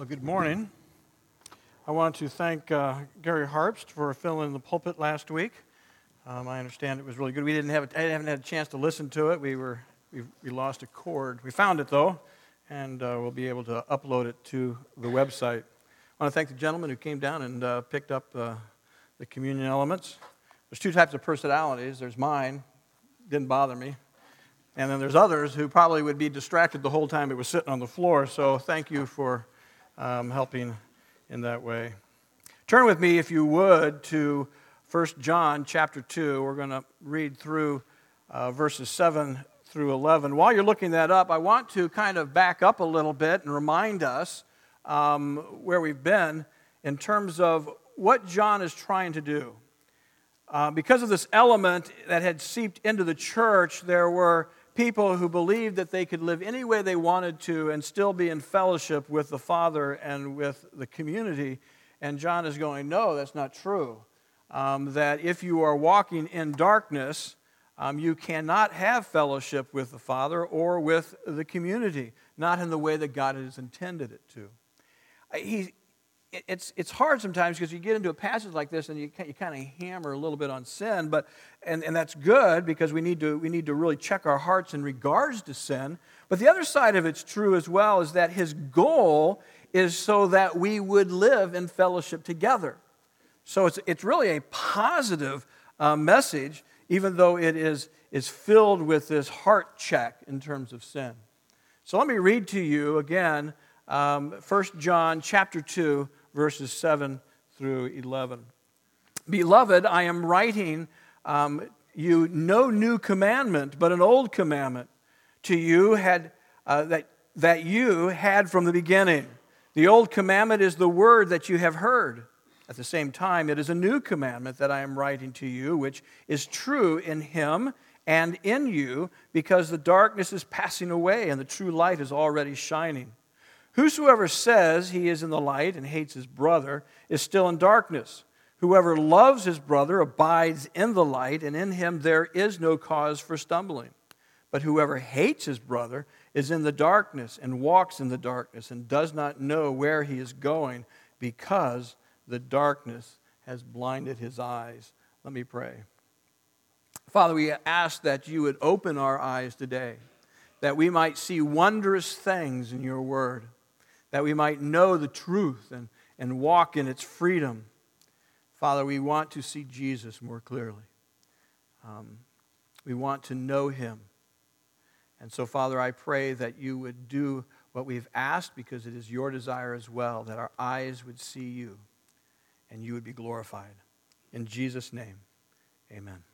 Well, good morning. I want to thank Gary Harpst for filling in the pulpit last week. I understand it was really good. I haven't had a chance to listen to it. We lost a cord. We found it though, and we'll be able to upload it to the website. I want to thank the gentleman who came down and picked up the communion elements. There's two types of personalities. There's mine, didn't bother me. And then there's others who probably would be distracted the whole time it was sitting on the floor. So thank you for helping in that way. Turn with me, if you would, to 1 John chapter 2. We're going to read through verses 7 through 11. While you're looking that up, I want to kind of back up a little bit and remind us where we've been in terms of what John is trying to do. Because of this element that had seeped into the church, there were people who believed that they could live any way they wanted to and still be in fellowship with the Father and with the community. And John is going, no, that's not true. That if you are walking in darkness, you cannot have fellowship with the Father or with the community, not in the way that God has intended it to. It's hard sometimes because you get into a passage like this and you kind of hammer a little bit on sin, but and that's good because we need to really check our hearts in regards to sin. But the other side of it's true as well is that his goal is so that we would live in fellowship together. So it's really a positive message, even though it is filled with this heart check in terms of sin. So let me read to you again 1 John chapter 2, verses 7 through 11. Beloved, I am writing you no new commandment, but an old commandment to you that you had from the beginning. The old commandment is the word that you have heard. At the same time, it is a new commandment that I am writing to you, which is true in him and in you, because the darkness is passing away and the true light is already shining. Whosoever says he is in the light and hates his brother is still in darkness. Whoever loves his brother abides in the light, and in him there is no cause for stumbling. But whoever hates his brother is in the darkness and walks in the darkness and does not know where he is going because the darkness has blinded his eyes. Let me pray. Father, we ask that you would open our eyes today, that we might see wondrous things in your word, that we might know the truth and walk in its freedom. Father, we want to see Jesus more clearly. We want to know him. And so, Father, I pray that you would do what we've asked, because it is your desire as well, that our eyes would see you and you would be glorified. In Jesus' name, amen.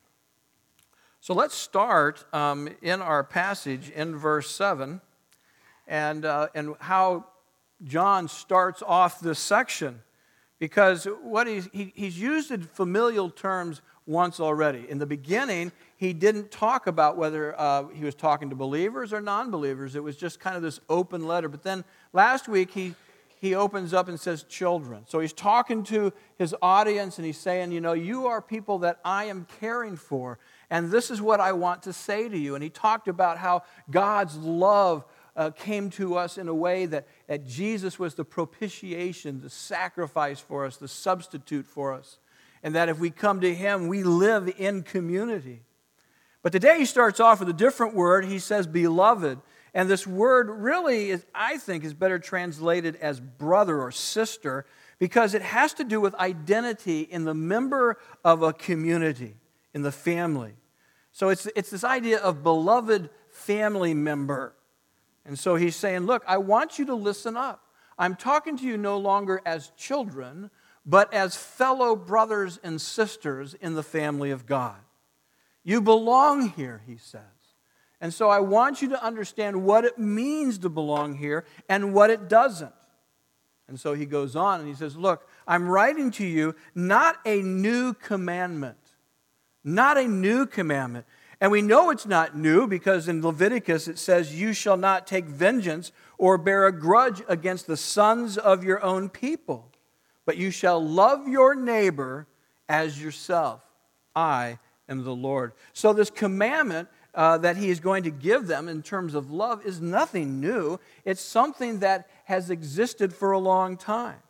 So let's start in our passage in verse 7 and how John starts off this section, because what he's used in familial terms once already. In the beginning, he didn't talk about whether he was talking to believers or non-believers. It was just kind of this open letter. But then last week, he opens up and says children. So he's talking to his audience and he's saying, you are people that I am caring for, and this is what I want to say to you. And he talked about how God's love came to us in a way that Jesus was the propitiation, the sacrifice for us, the substitute for us. And that if we come to him, we live in community. But today he starts off with a different word. He says beloved. And this word really is, I think, is better translated as brother or sister, because it has to do with identity in the member of a community, in the family. So it's this idea of beloved family member. And so he's saying, look, I want you to listen up. I'm talking to you no longer as children, but as fellow brothers and sisters in the family of God. You belong here, he says. And so I want you to understand what it means to belong here and what it doesn't. And so he goes on and he says, look, I'm writing to you not a new commandment. Not a new commandment. And we know it's not new because in Leviticus it says, you shall not take vengeance or bear a grudge against the sons of your own people, but you shall love your neighbor as yourself. I am the Lord. So this commandment that he is going to give them in terms of love is nothing new. It's something that has existed for a long time.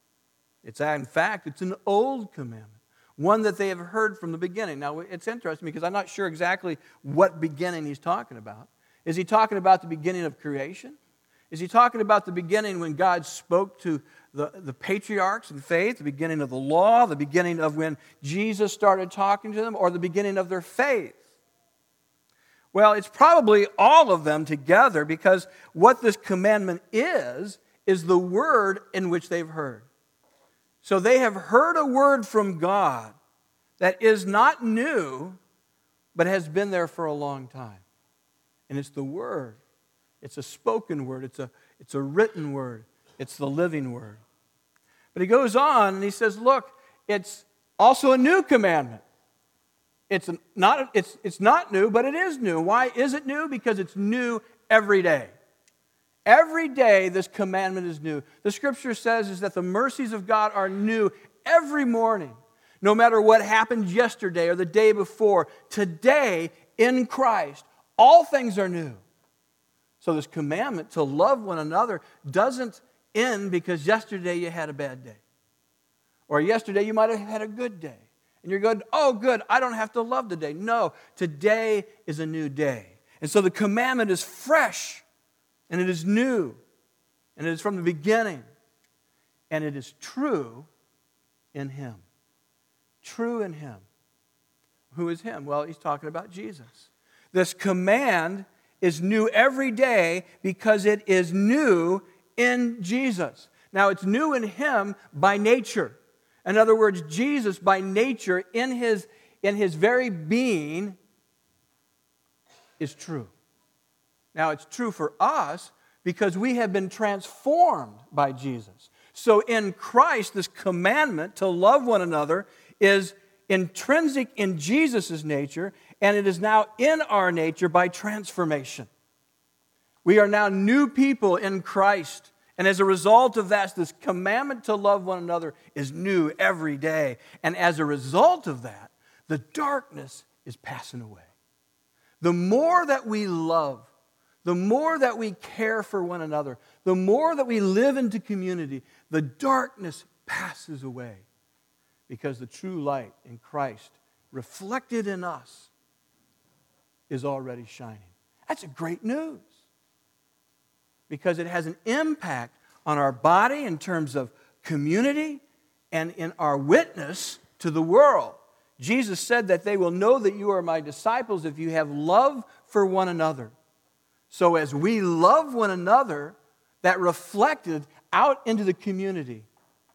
In fact, it's an old commandment, one that they have heard from the beginning. Now, it's interesting because I'm not sure exactly what beginning he's talking about. Is he talking about the beginning of creation? Is he talking about the beginning when God spoke to the patriarchs in faith, the beginning of the law, the beginning of when Jesus started talking to them, or the beginning of their faith? Well, it's probably all of them together, because what this commandment is the word in which they've heard. So they have heard a word from God that is not new, but has been there for a long time. And it's the word. It's a spoken word. It's a written word. It's the living word. But he goes on and he says, look, it's also a new commandment. It's not new, but it is new. Why is it new? Because it's new every day. Every day this commandment is new. The scripture says is that the mercies of God are new every morning. No matter what happened yesterday or the day before, today in Christ, all things are new. So this commandment to love one another doesn't end because yesterday you had a bad day. Or yesterday you might have had a good day. And you're going, oh good, I don't have to love today. No, today is a new day. And so the commandment is fresh. And it is new. And it is from the beginning. And it is true in Him. True in Him. Who is Him? Well, he's talking about Jesus. This command is new every day because it is new in Jesus. Now, it's new in Him by nature. In other words, Jesus by nature, in his very being, is true. Now, it's true for us because we have been transformed by Jesus. So in Christ, this commandment to love one another is intrinsic in Jesus' nature, and it is now in our nature by transformation. We are now new people in Christ, and as a result of that, this commandment to love one another is new every day. And as a result of that, the darkness is passing away. The more that we love, the more that we care for one another, the more that we live into community, the darkness passes away because the true light in Christ, reflected in us, is already shining. That's a great news because it has an impact on our body in terms of community and in our witness to the world. Jesus said that they will know that you are my disciples if you have love for one another. So as we love one another, that reflected out into the community.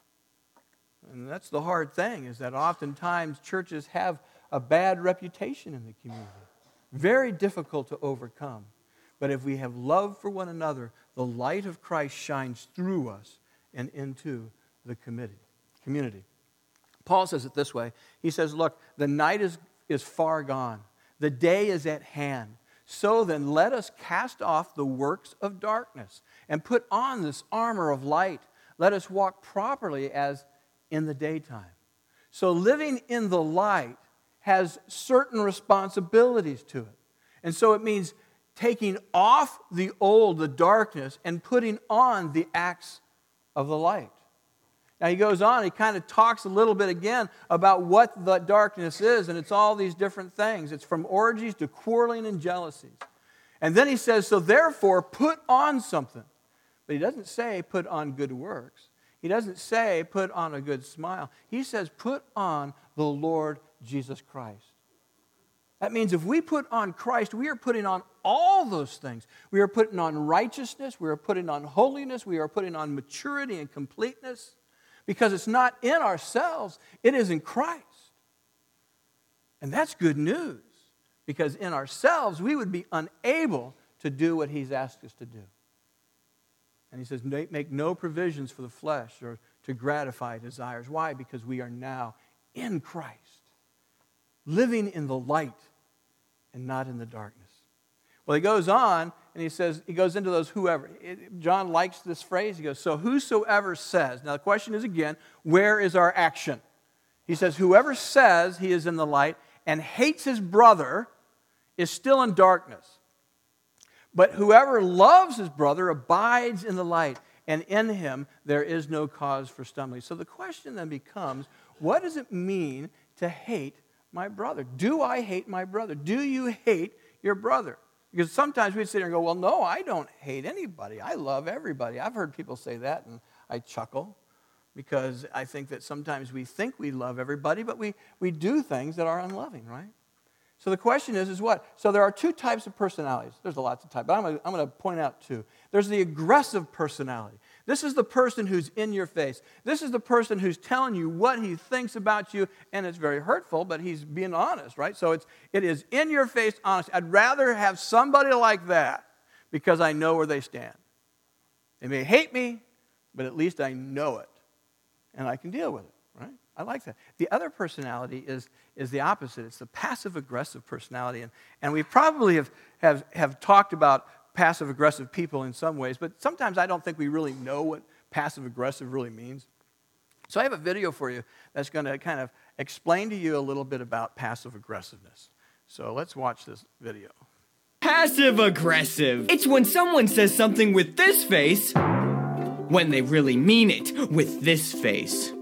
And that's the hard thing, is that oftentimes churches have a bad reputation in the community. Very difficult to overcome. But if we have love for one another, the light of Christ shines through us and into the community. Paul says it this way. He says, look, the night is far gone. The day is at hand. So then, let us cast off the works of darkness and put on this armor of light. Let us walk properly as in the daytime. So living in the light has certain responsibilities to it. And so it means taking off the old, the darkness, and putting on the acts of the light. Now he goes on, he kind of talks a little bit again about what the darkness is, and it's all these different things. It's from orgies to quarreling and jealousies. And then he says, so therefore put on something. But he doesn't say put on good works. He doesn't say put on a good smile. He says put on the Lord Jesus Christ. That means if we put on Christ, we are putting on all those things. We are putting on righteousness, we are putting on holiness, we are putting on maturity and completeness. Because it's not in ourselves, it is in Christ. And that's good news. Because in ourselves, we would be unable to do what He's asked us to do. And He says, make no provisions for the flesh or to gratify desires. Why? Because we are now in Christ, living in the light and not in the darkness. Well, he goes on and he goes into those whoever. John likes this phrase. He goes, so whosoever says. Now the question is again, where is our action? He says, whoever says he is in the light and hates his brother is still in darkness. But whoever loves his brother abides in the light, and in him there is no cause for stumbling. So the question then becomes, what does it mean to hate my brother? Do I hate my brother? Do you hate your brother? Because sometimes we sit there and go, well, no, I don't hate anybody. I love everybody. I've heard people say that, and I chuckle because I think that sometimes we think we love everybody, but we do things that are unloving, right? So the question is what? So there are two types of personalities. There's lots of types, but I'm going to point out two. There's the aggressive personality. This is the person who's in your face. This is the person who's telling you what he thinks about you, and it's very hurtful, but he's being honest, right? So it is in your face honest. I'd rather have somebody like that because I know where they stand. They may hate me, but at least I know it, and I can deal with it, right? I like that. The other personality is the opposite. It's the passive-aggressive personality. And we probably have talked about passive-aggressive people in some ways, but sometimes I don't think we really know what passive-aggressive really means. So I have a video for you that's going to kind of explain to you a little bit about passive-aggressiveness. So let's watch this video. Passive-aggressive. It's when someone says something with this face when they really mean it with this face.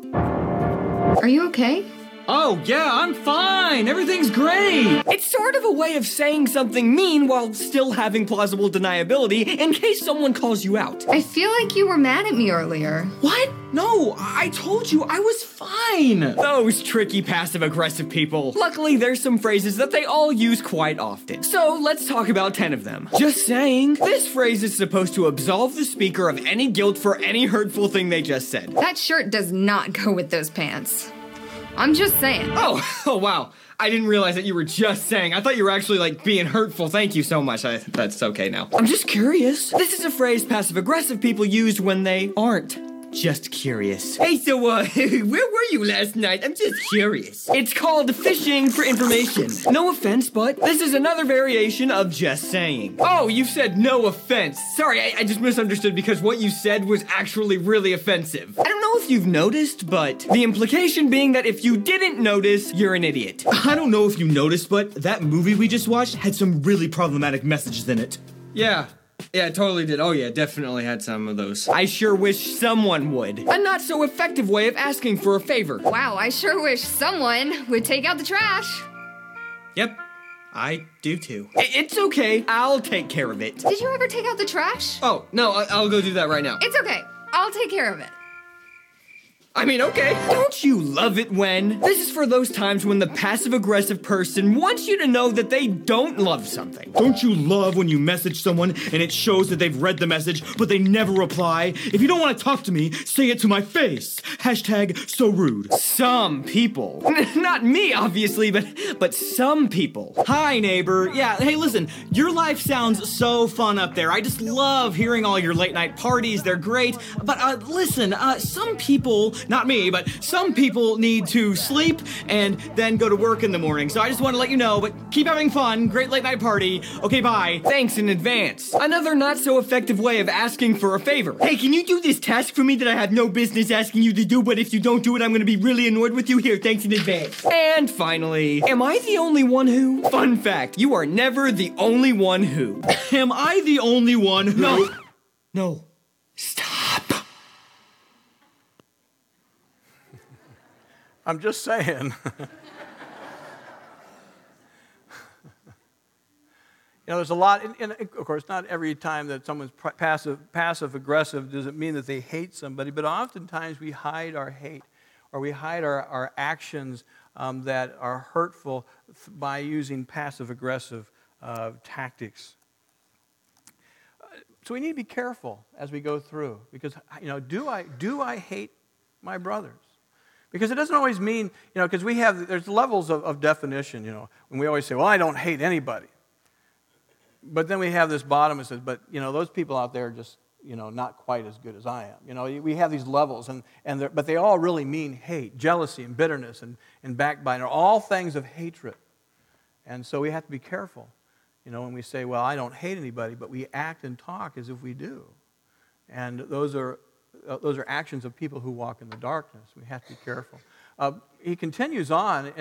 Are you okay? Oh, yeah, I'm fine. Everything's great. It's sort of a way of saying something mean while still having plausible deniability in case someone calls you out. I feel like you were mad at me earlier. What? No, I told you I was fine. Those tricky passive-aggressive people. Luckily, there's some phrases that they all use quite often. So let's talk about 10 of them. Just saying. This phrase is supposed to absolve the speaker of any guilt for any hurtful thing they just said. That shirt does not go with those pants. I'm just saying. Oh, wow. I didn't realize that you were just saying. I thought you were actually, being hurtful. Thank you so much. That's okay now. I'm just curious. This is a phrase passive-aggressive people use when they aren't just curious. Hey, so, where were you last night? I'm just curious. It's called fishing for information. No offense, but this is another variation of just saying. Oh, you said no offense. Sorry, I just misunderstood because what you said was actually really offensive. I don't know if you've noticed, but the implication being that if you didn't notice, you're an idiot. I don't know if you noticed, but that movie we just watched had some really problematic messages in it. Yeah, it totally did. Oh yeah, definitely had some of those. I sure wish someone would. A not so effective way of asking for a favor. Wow, I sure wish someone would take out the trash. Yep, I do too. It's okay, I'll take care of it. Did you ever take out the trash? Oh, no, I'll go do that right now. It's okay. I'll take care of it. I mean, okay. Don't you love it when? This is for those times when the passive-aggressive person wants you to know that they don't love something. Don't you love when you message someone and it shows that they've read the message, but they never reply? If you don't want to talk to me, say it to my face. #so rude. Some people. Not me, obviously, but some people. Hi, neighbor. Yeah, hey, listen, your life sounds so fun up there. I just love hearing all your late-night parties. They're great. But listen, some people... Not me, but some people need to sleep and then go to work in the morning. So I just want to let you know, but keep having fun. Great late night party. Okay, bye. Thanks in advance. Another not so effective way of asking for a favor. Hey, can you do this task for me that I have no business asking you to do, but if you don't do it, I'm going to be really annoyed with you? Here, thanks in advance. And finally, am I the only one who? Fun fact, you are never the only one who. Am I the only one who? No. Stop. I'm just saying. There's a lot, and of course, not every time that someone's passive-aggressive does it mean that they hate somebody, but oftentimes we hide our hate, or we hide our actions that are hurtful by using passive-aggressive tactics. So we need to be careful as we go through, because, do I hate my brothers? Because it doesn't always mean, because there's levels of definition, when we always say, well, I don't hate anybody. But then we have this bottom that says, but, those people out there are just, not quite as good as I am. We have these levels, but they all really mean hate, jealousy and bitterness and backbiting are all things of hatred. And so we have to be careful, when we say, well, I don't hate anybody, but we act and talk as if we do. And those are actions of people who walk in the darkness. We have to be careful. He continues on,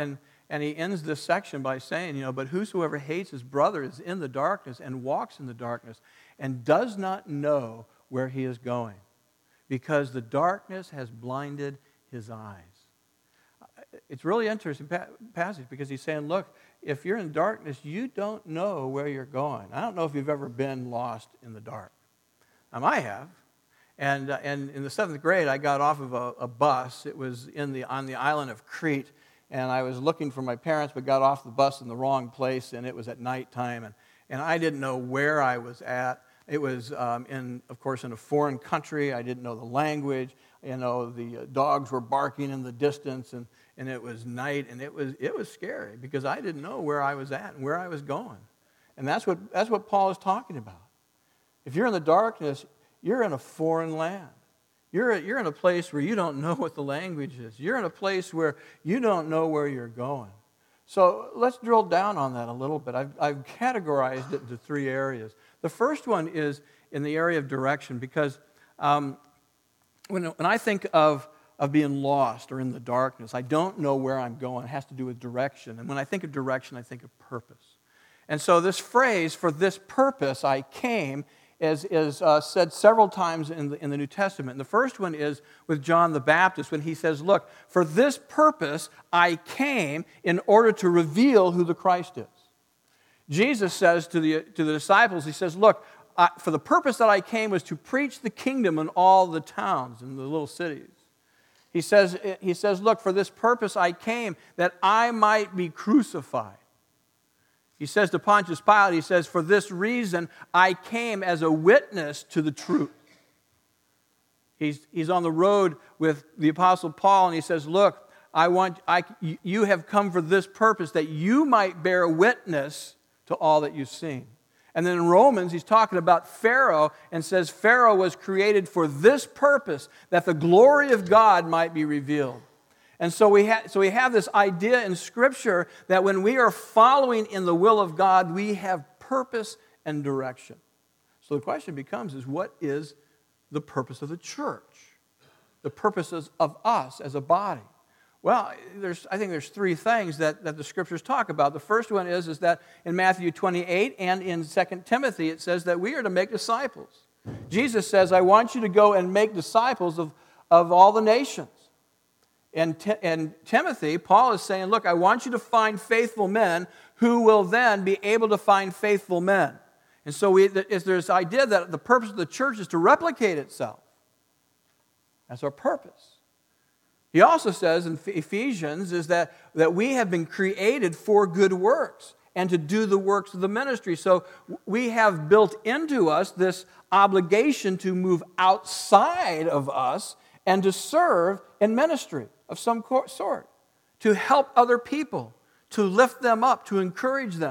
And he ends this section by saying, but whosoever hates his brother is in the darkness and walks in the darkness and does not know where he is going, because the darkness has blinded his eyes. It's really interesting passage because he's saying, look, if you're in darkness, you don't know where you're going. I don't know if you've ever been lost in the dark. I have. And in the 7th grade, I got off of a bus. It was on the island of Crete, and I was looking for my parents, but got off the bus in the wrong place, and it was at nighttime, and I didn't know where I was at. It was, of course, in a foreign country. I didn't know the language. The dogs were barking in the distance, and it was night, and it was scary because I didn't know where I was at and where I was going. And that's what Paul is talking about. If you're in the darkness, you're in a foreign land. You're in a place where you don't know what the language is. You're in a place where you don't know where you're going. So let's drill down on that a little bit. I've categorized it into 3 areas. The first one is in the area of direction, because when I think of being lost or in the darkness, I don't know where I'm going. It has to do with direction. And when I think of direction, I think of purpose. And so this phrase, for this purpose I came, is said several times in the New Testament. And the first one is with John the Baptist when he says, look, for this purpose I came in order to reveal who the Christ is. Jesus says to the disciples, he says, look, for the purpose that I came was to preach the kingdom in all the towns and the little cities. He says, look, for this purpose I came that I might be crucified. He says to Pontius Pilate, he says, for this reason I came as a witness to the truth. He's on the road with the Apostle Paul, and he says, look, you have come for this purpose, that you might bear witness to all that you've seen. And then in Romans, he's talking about Pharaoh and says Pharaoh was created for this purpose, that the glory of God might be revealed. And so we have this idea in Scripture that when we are following in the will of God, we have purpose and direction. So the question becomes what is the purpose of the church? The purposes of us as a body? Well, I think there's 3 things that the Scriptures talk about. The first one is that in Matthew 28 and in 2 Timothy, it says that we are to make disciples. Jesus says, I want you to go and make disciples of all the nations. And Timothy, Paul is saying, look, I want you to find faithful men who will then be able to find faithful men. And so there's this idea that the purpose of the church is to replicate itself. That's our purpose. He also says in Ephesians is that we have been created for good works and to do the works of the ministry. So we have built into us this obligation to move outside of us and to serve in ministry of some sort, to help other people, to lift them up, to encourage them.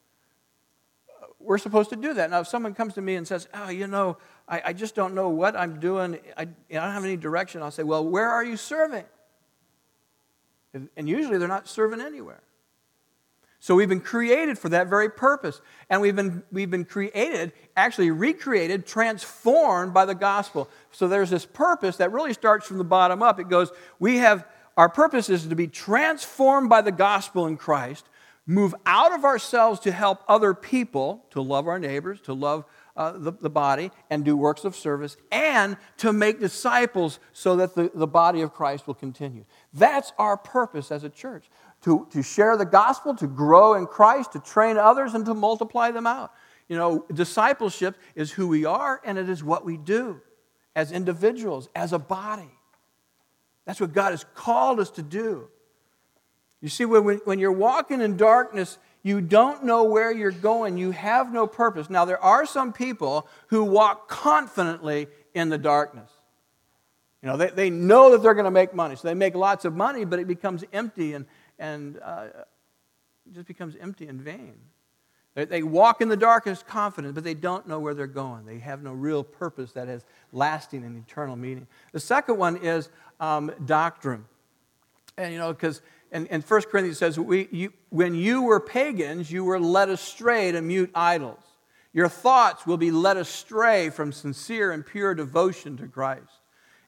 We're supposed to do that. Now, if someone comes to me and says, I just don't know what I'm doing, I don't have any direction, I'll say, well, where are you serving? And usually they're not serving anywhere. So we've been created for that very purpose. And we've been created, actually recreated, transformed by the gospel. So there's this purpose that really starts from the bottom up. It goes, our purpose is to be transformed by the gospel in Christ, move out of ourselves to help other people, to love our neighbors, to love the body, and do works of service, and to make disciples so that the body of Christ will continue. That's our purpose as a church. To share the gospel, to grow in Christ, to train others, and to multiply them out. Discipleship is who we are, and it is what we do as individuals, as a body. That's what God has called us to do. You see, when you're walking in darkness, you don't know where you're going. You have no purpose. Now, there are some people who walk confidently in the darkness. They know that they're going to make money. So they make lots of money, but it becomes empty and it just becomes empty and vain. They walk in the darkness confident, but they don't know where they're going. They have no real purpose that has lasting and eternal meaning. The second one is doctrine. And, because in 1 Corinthians it says, when you were pagans, you were led astray to mute idols. Your thoughts will be led astray from sincere and pure devotion to Christ.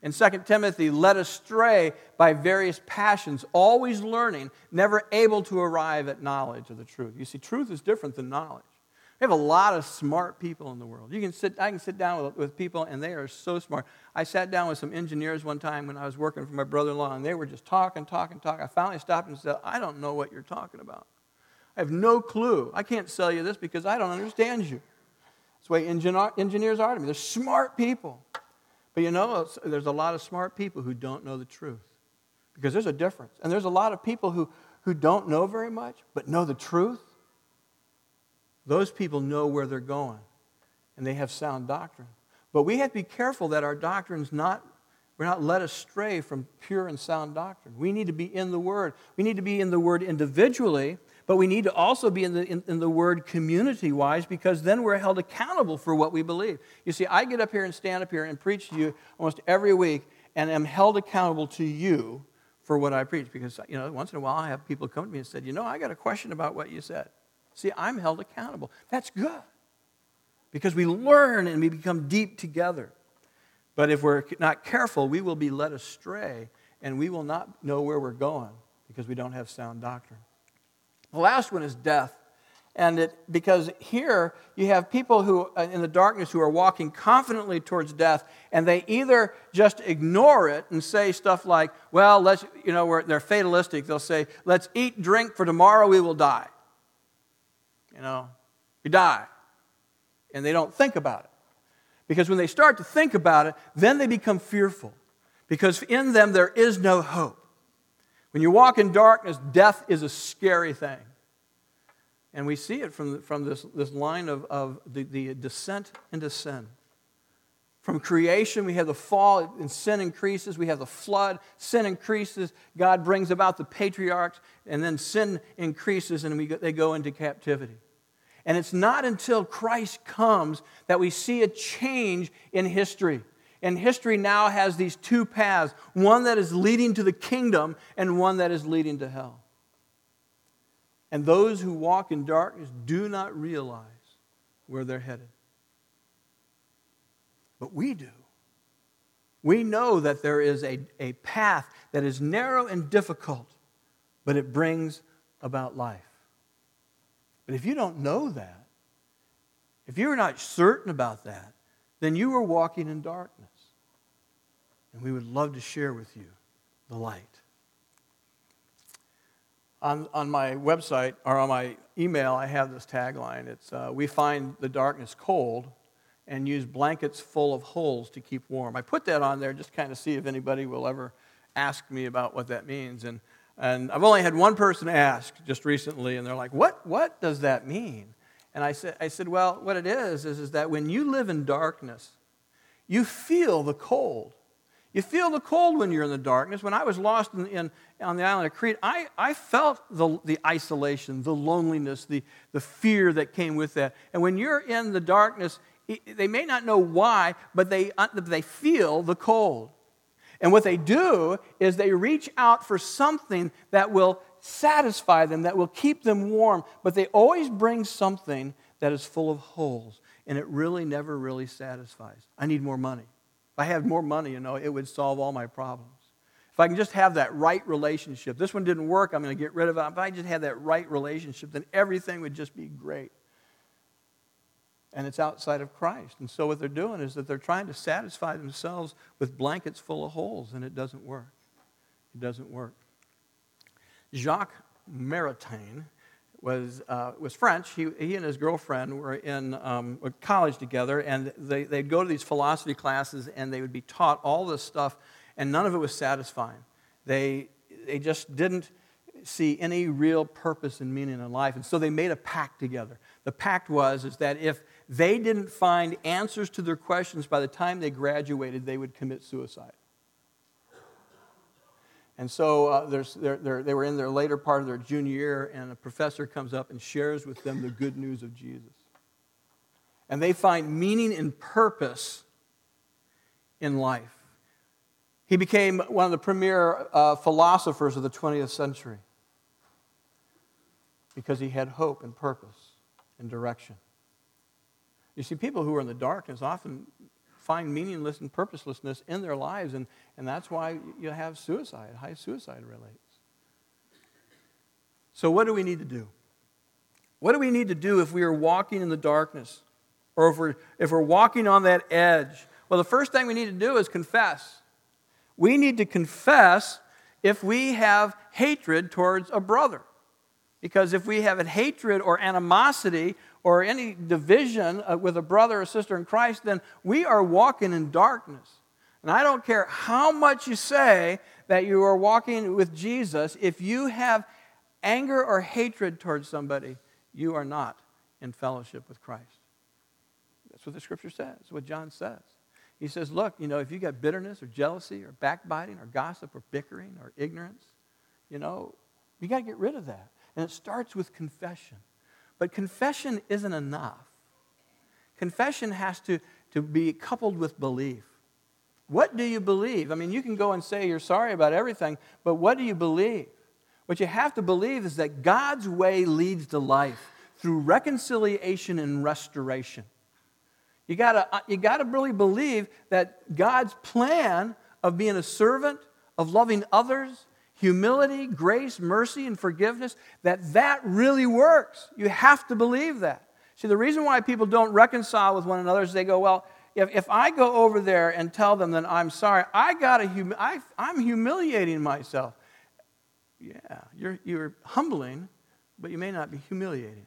In 2 Timothy, led astray by various passions, always learning, never able to arrive at knowledge of the truth. You see, truth is different than knowledge. We have a lot of smart people in the world. I can sit down with people, and they are so smart. I sat down with some engineers one time when I was working for my brother-in-law, and they were just talking. I finally stopped and said, I don't know what you're talking about. I have no clue. I can't sell you this because I don't understand you. That's the way engineers are to me. They're smart people. But you know, there's a lot of smart people who don't know the truth. Because there's a difference. And there's a lot of people who don't know very much, but know the truth. Those people know where they're going. And they have sound doctrine. But we have to be careful that our doctrine's we're not led astray from pure and sound doctrine. We need to be in the Word. We need to be in the Word individually, but we need to also be in the Word community-wise, because then we're held accountable for what we believe. You see, I get up here and stand up here and preach to you almost every week, and am held accountable to you for what I preach. Because, you know, once in a while I have people come to me and said, you know, I got a question about what you said. See, I'm held accountable. That's good. Because we learn and we become deep together. But if we're not careful, we will be led astray, and we will not know where we're going because we don't have sound doctrine. The last one is death. Because here you have people who in the darkness who are walking confidently towards death, and they either just ignore it and say stuff like, well, they're fatalistic. They'll say, let's eat, drink, for tomorrow we will die. You know, you die. And they don't think about it. Because when they start to think about it, then they become fearful. Because in them there is no hope. When you walk in darkness, death is a scary thing. And we see it from this line of the descent into sin. From creation, we have the fall, and sin increases. We have the flood, sin increases. God brings about the patriarchs, and then sin increases, and they go into captivity. And it's not until Christ comes that we see a change in history. And history now has these two paths, one that is leading to the kingdom and one that is leading to hell. And those who walk in darkness do not realize where they're headed. But we do. We know that there is a path that is narrow and difficult, but it brings about life. But if you don't know that, if you're not certain about that, then you are walking in darkness. And we would love to share with you the light. On my website, or on my email, I have this tagline. It's, we find the darkness cold and use blankets full of holes to keep warm. I put that on there just to kind of see if anybody will ever ask me about what that means. And I've only had one person ask just recently, and they're like, what does that mean? And I said, well, what it is that when you live in darkness, you feel the cold. You feel the cold when you're in the darkness. When I was lost on the island of Crete, I felt the isolation, the loneliness, the fear that came with that. And when you're in the darkness, they may not know why, but they feel the cold. And what they do is they reach out for something that will satisfy them, that will keep them warm, but they always bring something that is full of holes, and it really never really satisfies. I need more money. If I had more money, it would solve all my problems. If I can just have that right relationship, this one didn't work, I'm going to get rid of it. If I just had that right relationship, then everything would just be great. And it's outside of Christ. And so what they're doing is that they're trying to satisfy themselves with blankets full of holes, and it doesn't work. It doesn't work. Jacques Maritain was French. He and his girlfriend were in college together, and they'd go to these philosophy classes, and they would be taught all this stuff, and none of it was satisfying. They just didn't see any real purpose and meaning in life, and so they made a pact together. The pact was that if they didn't find answers to their questions by the time they graduated, they would commit suicide. And so they were in their later part of their junior year, and a professor comes up and shares with them the good news of Jesus. And they find meaning and purpose in life. He became one of the premier philosophers of the 20th century because he had hope and purpose and direction. You see, people who are in the darkness often find meaningless and purposelessness in their lives, and that's why you have suicide, high suicide rates. So what do we need to do? What do we need to do if we are walking in the darkness, or if we're walking on that edge? Well, the first thing we need to do is confess. We need to confess if we have hatred towards a brother. Because if we have a hatred or animosity or any division with a brother or sister in Christ, then we are walking in darkness. And I don't care how much you say that you are walking with Jesus, if you have anger or hatred towards somebody, you are not in fellowship with Christ. That's what the Scripture says, what John says. He says, look, if you got bitterness or jealousy or backbiting or gossip or bickering or ignorance, you got to get rid of that. And it starts with confession. But confession isn't enough. Confession has to be coupled with belief. What do you believe? I mean, you can go and say you're sorry about everything, but what do you believe? What you have to believe is that God's way leads to life through reconciliation and restoration. You gotta really believe that God's plan of being a servant, of loving others, humility, grace, mercy, and forgiveness, that really works. You have to believe that. See, the reason why people don't reconcile with one another is they go, well, if I go over there and tell them that I'm sorry, I'm humiliating myself. Yeah, you're humbling, but you may not be humiliating.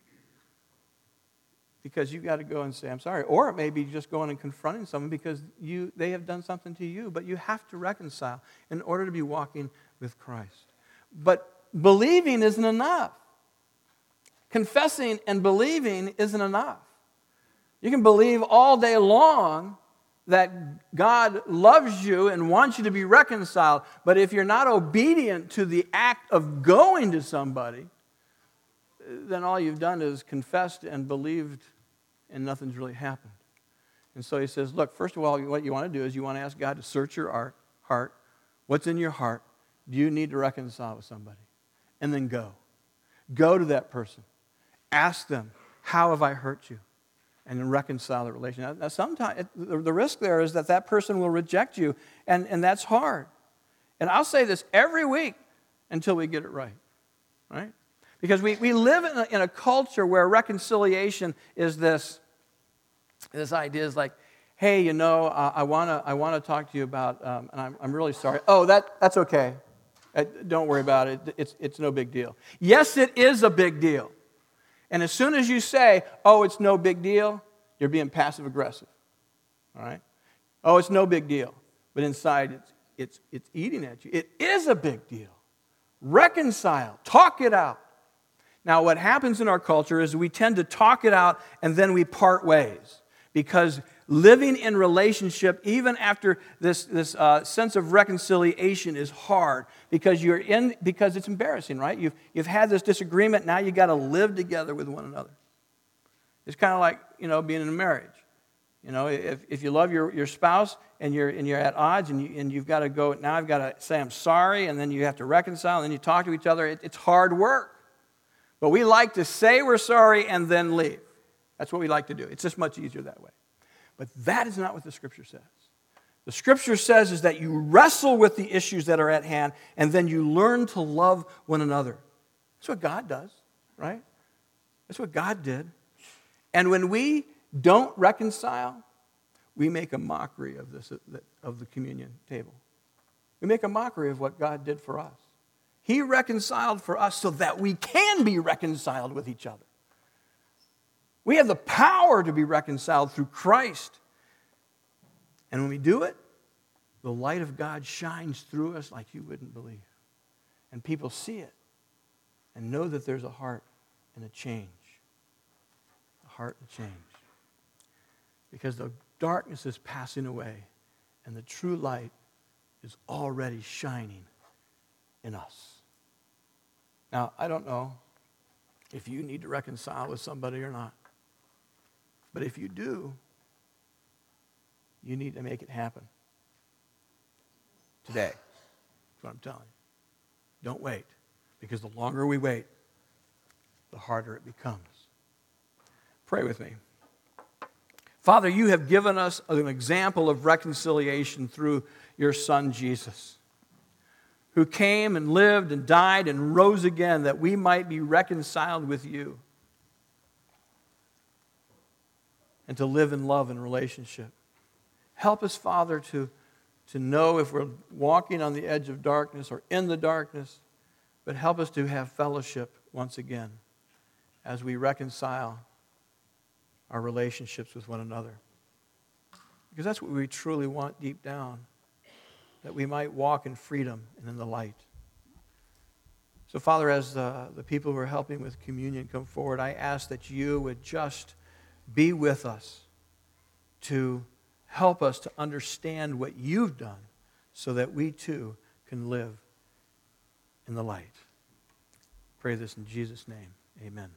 Because you've got to go and say, I'm sorry. Or it may be just going and confronting someone because they have done something to you. But you have to reconcile in order to be walking with Christ. But believing isn't enough. Confessing and believing isn't enough. You can believe all day long that God loves you and wants you to be reconciled. But if you're not obedient to the act of going to somebody, then all you've done is confessed and believed, and nothing's really happened. And so he says, look, first of all, what you want to do is you want to ask God to search your heart. What's in your heart? Do you need to reconcile with somebody? And then go. Go to that person. Ask them, how have I hurt you? And then reconcile the relationship. Now sometimes the risk there is that person will reject you, and that's hard. And I'll say this every week until we get it right. Right? Because we live in a culture where reconciliation is this idea is like, hey, I want to talk to you about, and I'm really sorry. Oh, that's okay. Don't worry about it. It's no big deal. Yes, it is a big deal. And as soon as you say, oh, it's no big deal, you're being passive aggressive. All right? Oh, it's no big deal. But inside, it's eating at you. It is a big deal. Reconcile. Talk it out. Now, what happens in our culture is we tend to talk it out and then we part ways. Because living in relationship, even after this sense of reconciliation, is hard. Because it's embarrassing, right? You've had this disagreement, now you've got to live together with one another. It's kind of like, being in a marriage. If you love your spouse and you're at odds and you've got to go, now I've got to say I'm sorry, and then you have to reconcile, and then you talk to each other. It's hard work. But we like to say we're sorry and then leave. That's what we like to do. It's just much easier that way. But that is not what the Scripture says. The Scripture says is that you wrestle with the issues that are at hand, and then you learn to love one another. That's what God does, right? That's what God did. And when we don't reconcile, we make a mockery of the communion table. We make a mockery of what God did for us. He reconciled for us so that we can be reconciled with each other. We have the power to be reconciled through Christ. And when we do it, the light of God shines through us like you wouldn't believe. And people see it and know that there's a heart and a change. A heart and a change. Because the darkness is passing away and the true light is already shining in us. Now, I don't know if you need to reconcile with somebody or not. But if you do, you need to make it happen. Today. That's what I'm telling you. Don't wait. Because the longer we wait, the harder it becomes. Pray with me. Father, you have given us an example of reconciliation through your Son, Jesus, who came and lived and died and rose again that we might be reconciled with you and to live in love and relationship. Help us, Father, to know if we're walking on the edge of darkness or in the darkness, but help us to have fellowship once again as we reconcile our relationships with one another. Because that's what we truly want deep down, that we might walk in freedom and in the light. So, Father, as the people who are helping with communion come forward, I ask that you would just be with us to help us to understand what you've done so that we too can live in the light. Pray this in Jesus' name. Amen.